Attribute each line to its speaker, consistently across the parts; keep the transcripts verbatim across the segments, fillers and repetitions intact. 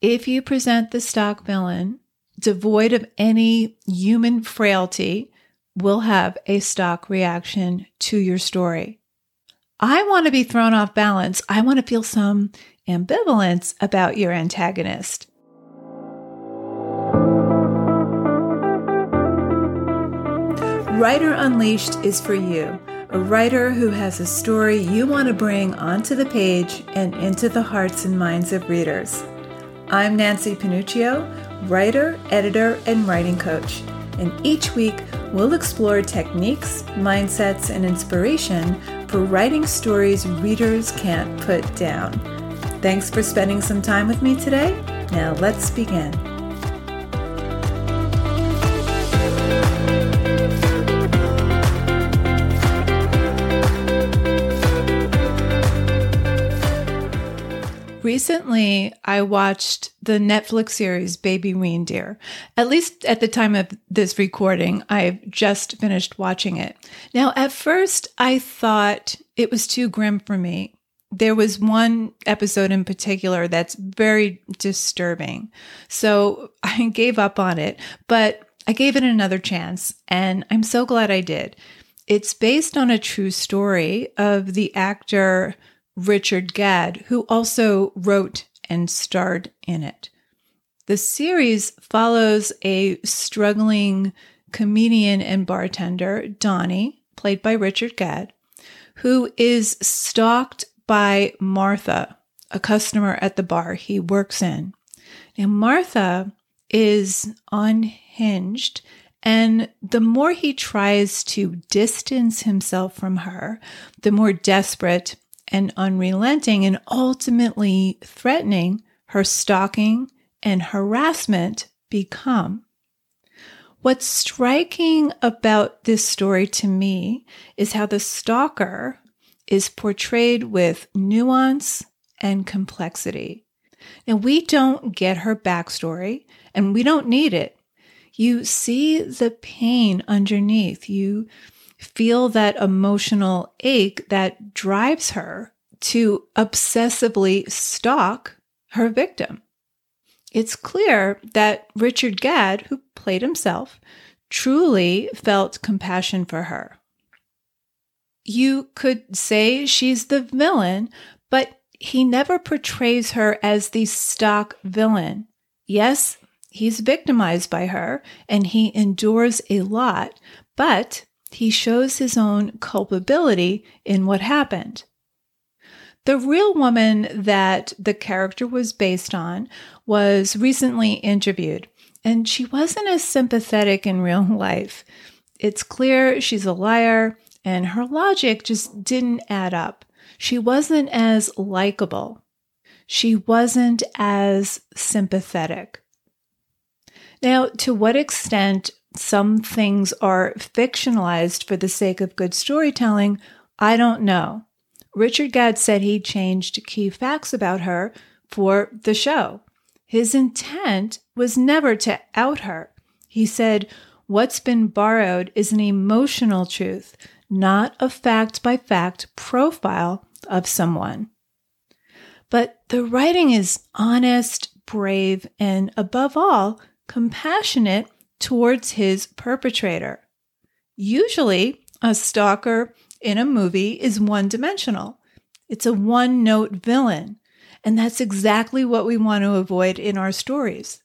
Speaker 1: If you present the stock villain devoid of any human frailty, will have a stock reaction to your story. I want to be thrown off balance. I want to feel some ambivalence about your antagonist. Writer Unleashed is for you, a writer who has a story you want to bring onto the page and into the hearts and minds of readers. I'm Nancy Panuccio, writer, editor, and writing coach, and each week we'll explore techniques, mindsets, and inspiration for writing stories readers can't put down. Thanks for spending some time with me today. Now let's begin. Recently, I watched the Netflix series Baby Reindeer. At least at the time of this recording, I've just finished watching it. Now, at first, I thought it was too grim for me. There was one episode in particular that's very disturbing. So I gave up on it, but I gave it another chance, and I'm so glad I did. It's based on a true story of the actor Richard Gadd, who also wrote and starred in it. The series follows a struggling comedian and bartender, Donnie, played by Richard Gadd, who is stalked by Martha, a customer at the bar he works in. Now, Martha is unhinged, and the more he tries to distance himself from her, the more desperate and unrelenting and ultimately threatening her stalking and harassment become. What's striking about this story to me is how the stalker is portrayed with nuance and complexity. Now, we don't get her backstory, and we don't need it. You see the pain underneath. You feel that emotional ache that drives her to obsessively stalk her victim. It's clear that Richard Gadd, who played himself, truly felt compassion for her. You could say she's the villain, but he never portrays her as the stock villain. Yes, he's victimized by her, and he endures a lot, but he shows his own culpability in what happened. The real woman that the character was based on was recently interviewed, and she wasn't as sympathetic in real life. It's clear she's a liar, and her logic just didn't add up. She wasn't as likable. She wasn't as sympathetic. Now, to what extent some things are fictionalized for the sake of good storytelling, I don't know. Richard Gadd said he changed key facts about her for the show. His intent was never to out her. He said, what's been borrowed is an emotional truth, not a fact-by-fact profile of someone. But the writing is honest, brave, and above all, compassionate towards his perpetrator. Usually, a stalker in a movie is one-dimensional. It's a one-note villain, and that's exactly what we want to avoid in our stories.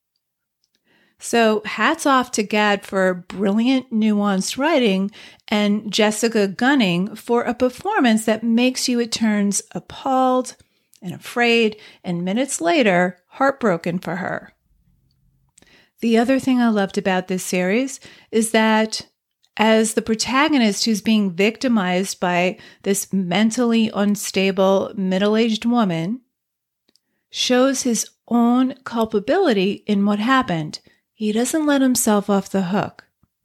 Speaker 1: So hats off to Gadd for brilliant, nuanced writing, and Jessica Gunning for a performance that makes you at turns appalled and afraid, and minutes later, heartbroken for her. The other thing I loved about this series is that as the protagonist who's being victimized by this mentally unstable middle-aged woman shows his own culpability in what happened, he doesn't let himself off the hook.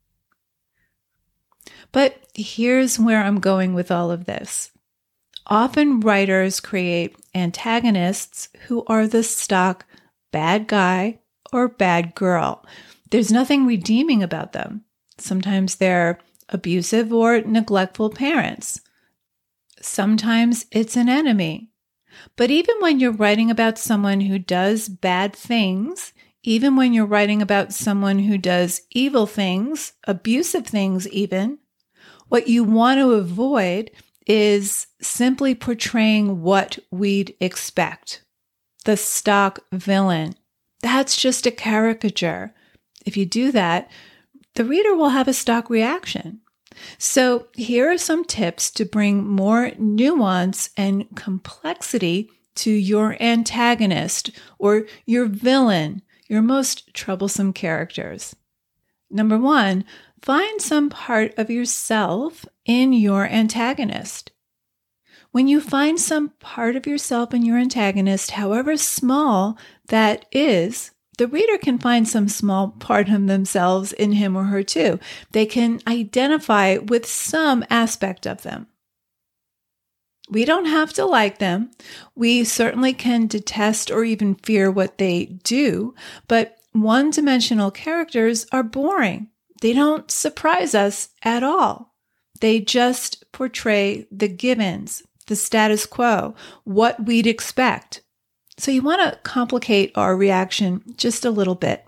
Speaker 1: But here's where I'm going with all of this. Often writers create antagonists who are the stock bad guy or bad girl. There's nothing redeeming about them. Sometimes they're abusive or neglectful parents. Sometimes it's an enemy. But even when you're writing about someone who does bad things, even when you're writing about someone who does evil things, abusive things even, what you want to avoid is simply portraying what we'd expect. The stock villain. That's just a caricature. If you do that, the reader will have a stock reaction. So here are some tips to bring more nuance and complexity to your antagonist or your villain, your most troublesome characters. Number one, find some part of yourself in your antagonist. When you find some part of yourself in your antagonist, however small that is, the reader can find some small part of themselves in him or her too. They can identify with some aspect of them. We don't have to like them. We certainly can detest or even fear what they do, but one-dimensional characters are boring. They don't surprise us at all. They just portray the givens, the status quo, what we'd expect. So you want to complicate our reaction just a little bit.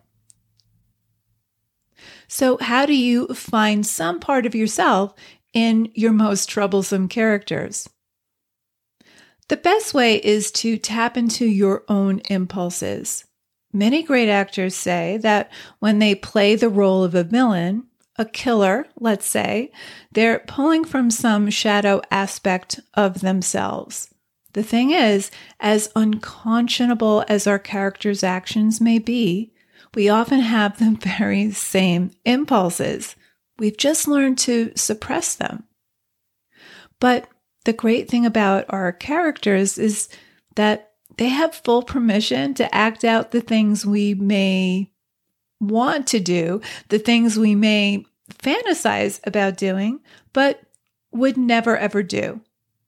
Speaker 1: So how do you find some part of yourself in your most troublesome characters? The best way is to tap into your own impulses. Many great actors say that when they play the role of a villain, a killer, let's say, they're pulling from some shadow aspect of themselves. The thing is, as unconscionable as our characters' actions may be, we often have the very same impulses. We've just learned to suppress them. But the great thing about our characters is that they have full permission to act out the things we may want to do, the things we may fantasize about doing, but would never ever do.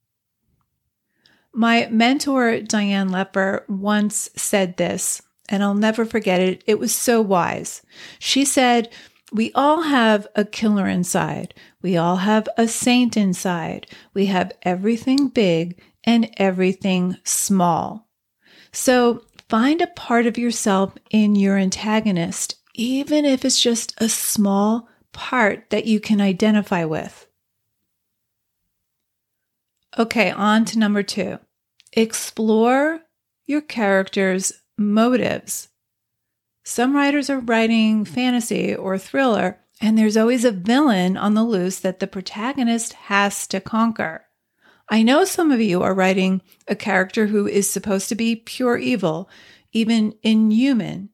Speaker 1: My mentor, Diane Lepper, once said this, and I'll never forget it. It was so wise. She said, "We all have a killer inside. We all have a saint inside. We have everything big and everything small." So find a part of yourself in your antagonist, even if it's just a small part that you can identify with. Okay, on to number two. Explore your character's motives. Some writers are writing fantasy or thriller, and there's always a villain on the loose that the protagonist has to conquer. I know some of you are writing a character who is supposed to be pure evil, even inhuman.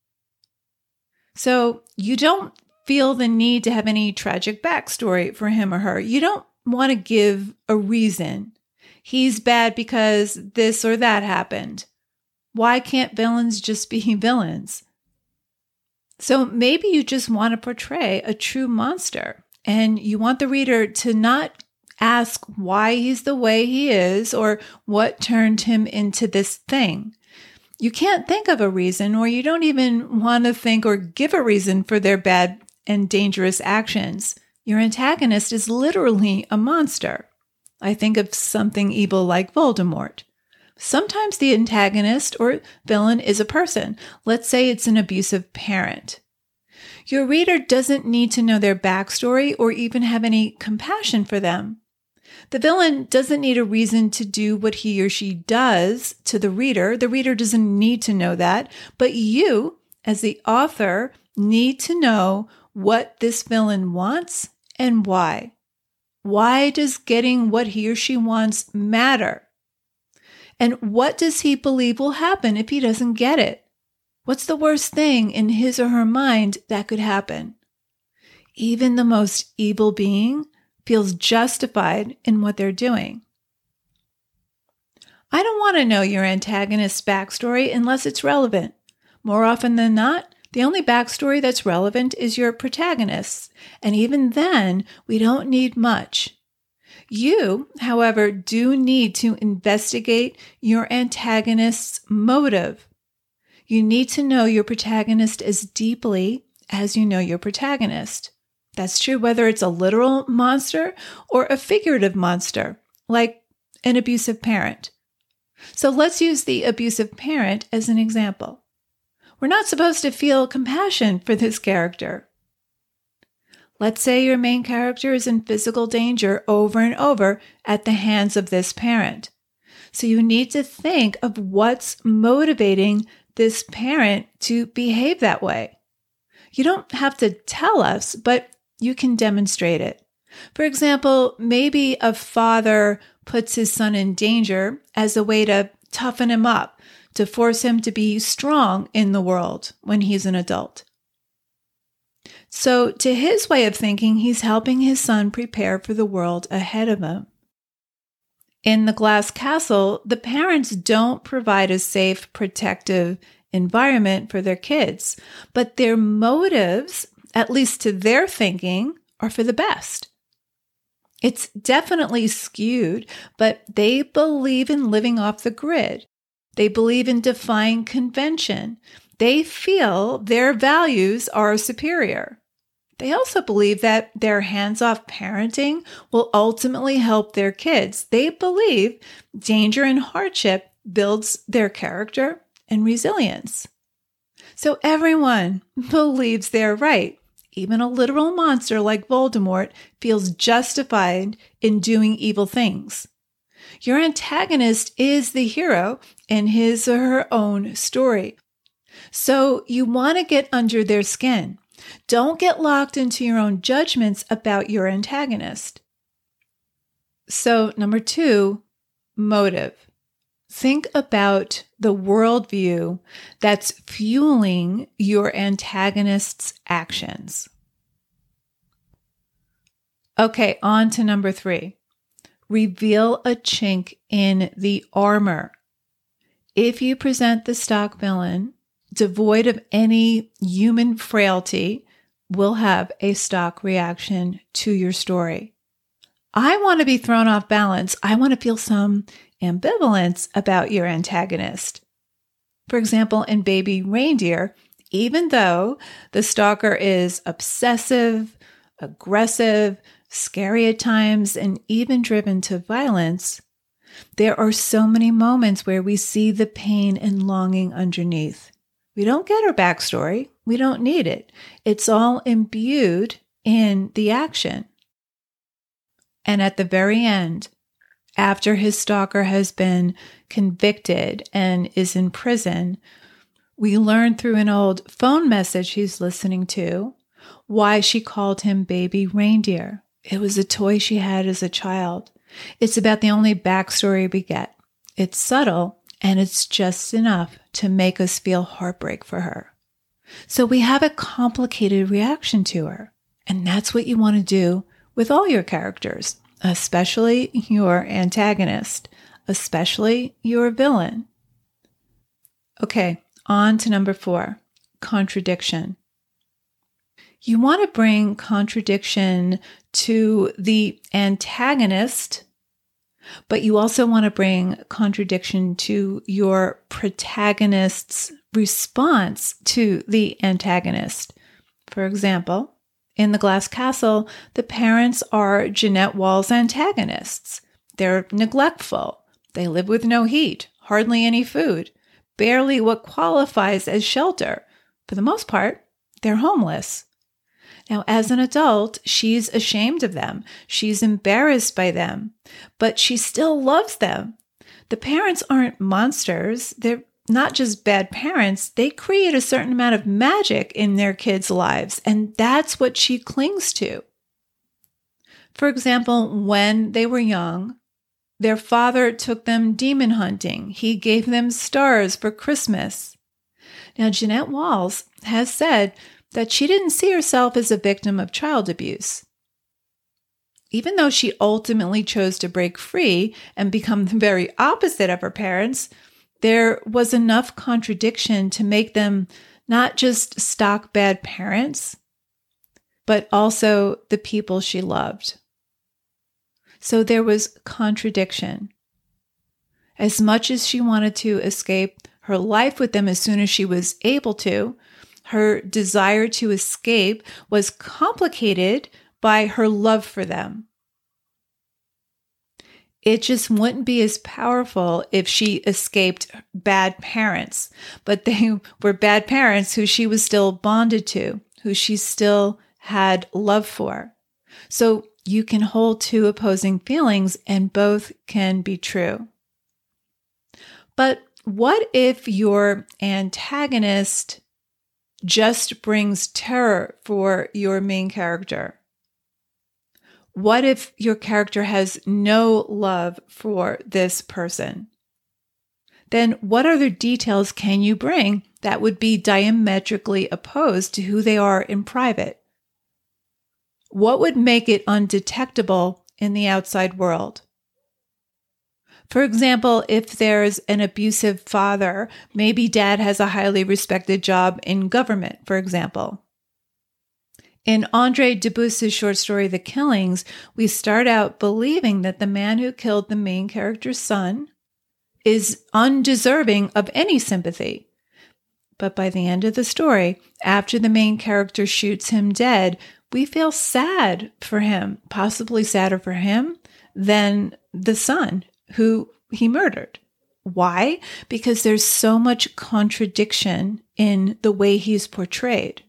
Speaker 1: So you don't feel the need to have any tragic backstory for him or her. You don't want to give a reason. He's bad because this or that happened. Why can't villains just be villains? So maybe you just want to portray a true monster, and you want the reader to not ask why he's the way he is or what turned him into this thing. You can't think of a reason, or you don't even want to think or give a reason for their bad and dangerous actions. Your antagonist is literally a monster. I think of something evil like Voldemort. Sometimes the antagonist or villain is a person. Let's say it's an abusive parent. Your reader doesn't need to know their backstory or even have any compassion for them. The villain doesn't need a reason to do what he or she does to the reader. The reader doesn't need to know that. But you, as the author, need to know what this villain wants and why. Why does getting what he or she wants matter? And what does he believe will happen if he doesn't get it? What's the worst thing in his or her mind that could happen? Even the most evil being feels justified in what they're doing. I don't want to know your antagonist's backstory unless it's relevant. More often than not, the only backstory that's relevant is your protagonist's, and even then, we don't need much. You, however, do need to investigate your antagonist's motive. You need to know your protagonist as deeply as you know your protagonist. That's true whether it's a literal monster or a figurative monster, like an abusive parent. So let's use the abusive parent as an example. We're not supposed to feel compassion for this character. Let's say your main character is in physical danger over and over at the hands of this parent. So you need to think of what's motivating this parent to behave that way. You don't have to tell us, but you can demonstrate it. For example, maybe a father puts his son in danger as a way to toughen him up, to force him to be strong in the world when he's an adult. So to his way of thinking, he's helping his son prepare for the world ahead of him. In The Glass Castle, the parents don't provide a safe, protective environment for their kids, but their motives, at least to their thinking, are for the best. It's definitely skewed, but they believe in living off the grid. They believe in defying convention. They feel their values are superior. They also believe that their hands-off parenting will ultimately help their kids. They believe danger and hardship builds their character and resilience. So everyone believes they're right. Even a literal monster like Voldemort feels justified in doing evil things. Your antagonist is the hero in his or her own story. So you want to get under their skin. Don't get locked into your own judgments about your antagonist. So number two, motive. Think about the worldview that's fueling your antagonist's actions. Okay, on to number three. Reveal a chink in the armor. If you present the stock villain devoid of any human frailty, will have a stock reaction to your story. I want to be thrown off balance. I want to feel some ambivalence about your antagonist. For example, in Baby Reindeer, even though the stalker is obsessive, aggressive, scary at times, and even driven to violence, there are so many moments where we see the pain and longing underneath. We don't get her backstory. We don't need it. It's all imbued in the action. And at the very end, after his stalker has been convicted and is in prison, we learn through an old phone message he's listening to why she called him Baby Reindeer. It was a toy she had as a child. It's about the only backstory we get. It's subtle, and it's just enough to make us feel heartbreak for her. So we have a complicated reaction to her. And that's what you want to do with all your characters, especially your antagonist, especially your villain. Okay, on to number four, contradiction. You want to bring contradiction to the antagonist, but you also want to bring contradiction to your protagonist's response to the antagonist. For example, in The Glass Castle, the parents are Jeanette Wall's antagonists. They're neglectful. They live with no heat, hardly any food, barely what qualifies as shelter. For the most part, they're homeless. Now, as an adult, she's ashamed of them. She's embarrassed by them, but she still loves them. The parents aren't monsters. They're not just bad parents. They create a certain amount of magic in their kids' lives, and that's what she clings to. For example, when they were young, their father took them demon hunting. He gave them stars for Christmas. Now, Jeanette Walls has said that she didn't see herself as a victim of child abuse. Even though she ultimately chose to break free and become the very opposite of her parents, there was enough contradiction to make them not just stock bad parents, but also the people she loved. So there was contradiction. As much as she wanted to escape her life with them as soon as she was able to, her desire to escape was complicated by her love for them. It just wouldn't be as powerful if she escaped bad parents, but they were bad parents who she was still bonded to, who she still had love for. So you can hold two opposing feelings and both can be true. But what if your antagonist just brings terror for your main character? What if your character has no love for this person? Then what other details can you bring that would be diametrically opposed to who they are in private? What would make it undetectable in the outside world? For example, if there's an abusive father, maybe dad has a highly respected job in government, for example. In Andre Dubus's short story, The Killings, we start out believing that the man who killed the main character's son is undeserving of any sympathy. But by the end of the story, after the main character shoots him dead, we feel sad for him, possibly sadder for him than the son who he murdered. Why? Because there's so much contradiction in the way he's portrayed.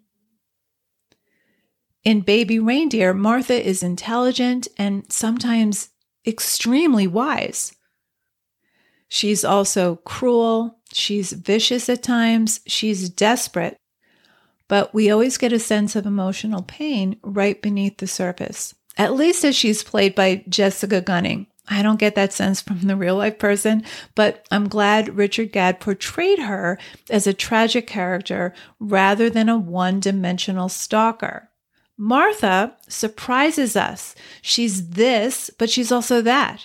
Speaker 1: In Baby Reindeer, Martha is intelligent and sometimes extremely wise. She's also cruel, she's vicious at times, she's desperate, but we always get a sense of emotional pain right beneath the surface, at least as she's played by Jessica Gunning. I don't get that sense from the real-life person, but I'm glad Richard Gadd portrayed her as a tragic character rather than a one-dimensional stalker. Martha surprises us. She's this, but she's also that.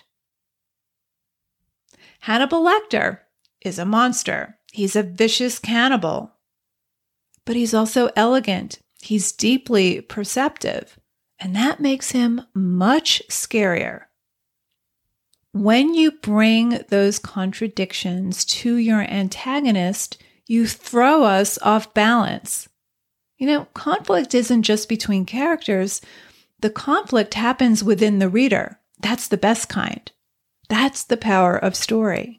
Speaker 1: Hannibal Lecter is a monster. He's a vicious cannibal. But he's also elegant. He's deeply perceptive. And that makes him much scarier. When you bring those contradictions to your antagonist, you throw us off balance. You know, conflict isn't just between characters. The conflict happens within the reader. That's the best kind. That's the power of story.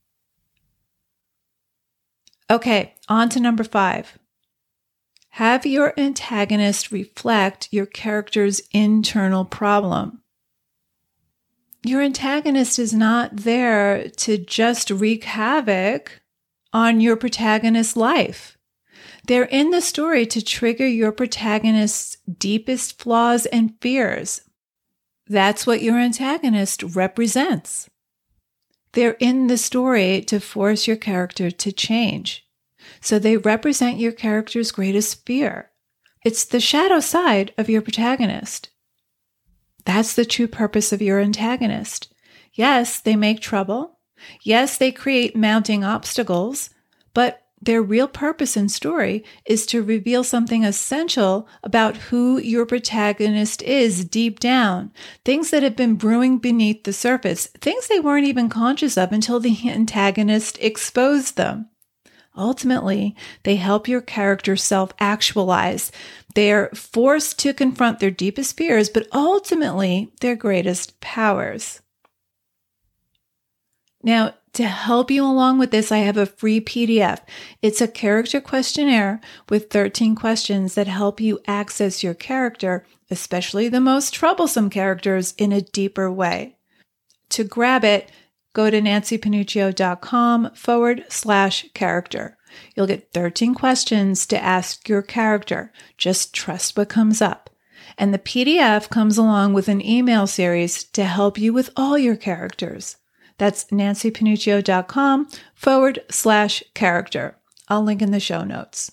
Speaker 1: Okay, on to number five. Have your antagonist reflect your character's internal problem. Your antagonist is not there to just wreak havoc on your protagonist's life. They're in the story to trigger your protagonist's deepest flaws and fears. That's what your antagonist represents. They're in the story to force your character to change. So they represent your character's greatest fear. It's the shadow side of your protagonist. That's the true purpose of your antagonist. Yes, they make trouble. Yes, they create mounting obstacles, but their real purpose and story is to reveal something essential about who your protagonist is deep down, things that have been brewing beneath the surface, things they weren't even conscious of until the antagonist exposed them. Ultimately, they help your character self-actualize. They're forced to confront their deepest fears, but ultimately their greatest powers. Now, to help you along with this, I have a free P D F. It's a character questionnaire with thirteen questions that help you access your character, especially the most troublesome characters, in a deeper way. To grab it, go to nancypanuccio.com forward slash character. You'll get thirteen questions to ask your character. Just trust what comes up. And the P D F comes along with an email series to help you with all your characters. That's nancypanuccio.com forward slash character. I'll link in the show notes.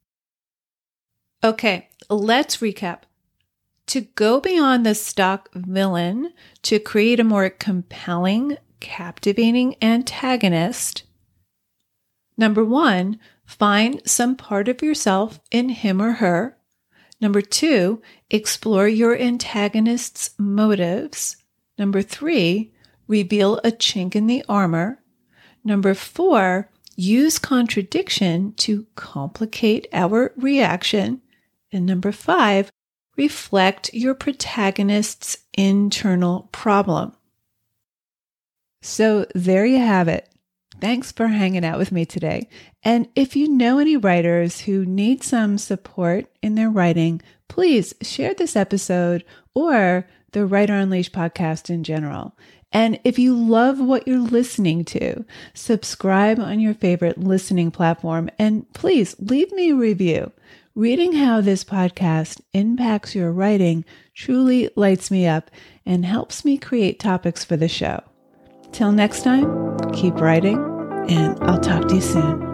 Speaker 1: Okay, let's recap. To go beyond the stock villain to create a more compelling, captivating antagonist, number one, find some part of yourself in him or her. Number two, explore your antagonist's motives. Number three, reveal a chink in the armor. Number four, use contradiction to complicate our reaction. And number five, reflect your protagonist's internal problem. So there you have it. Thanks for hanging out with me today. And if you know any writers who need some support in their writing, please share this episode or the Writer Unleashed podcast in general. And if you love what you're listening to, subscribe on your favorite listening platform and please leave me a review. Reading how this podcast impacts your writing truly lights me up and helps me create topics for the show. Till next time, keep writing, and I'll talk to you soon.